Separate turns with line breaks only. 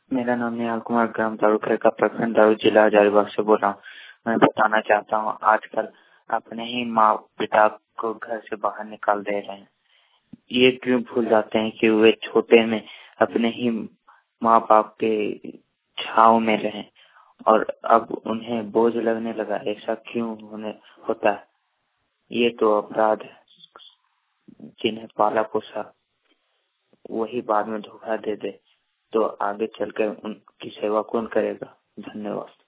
मेरा नाम निहाल कुमार, ग्राम तालुका का प्रखंड दारू जिला हजारीबाग से बोल रहा हूँ। मैं बताना चाहता हूँ, आजकल अपने ही माँ पिता को घर से बाहर निकाल दे रहे हैं। ये क्यों भूल जाते हैं कि वे छोटे में अपने ही माँ बाप के छाव में रहें और अब उन्हें बोझ लगने लगा। ऐसा क्यों होता है? ये तो अपराध है। जिन्हें पाला पोसा वही बाद में धोखा दे दे तो आगे चलकर उनकी सेवा कौन करेगा? धन्यवाद।